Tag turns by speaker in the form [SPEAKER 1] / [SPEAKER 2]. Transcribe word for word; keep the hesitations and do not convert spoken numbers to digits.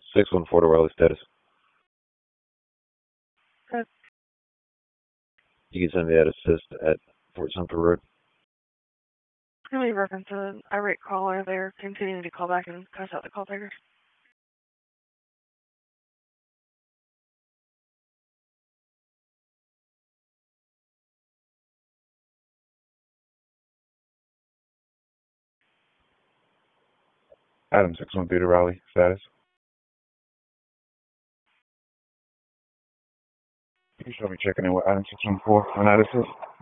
[SPEAKER 1] six one four to Raleigh, status.
[SPEAKER 2] Okay.
[SPEAKER 1] You can send me that assist at Fort Sumter Road.
[SPEAKER 2] Can we reference an irate caller? They're continuing to call back and cuss out the call takers.
[SPEAKER 3] Adam six one three to Raleigh, status. You should be checking in with Adam six one four on that assist.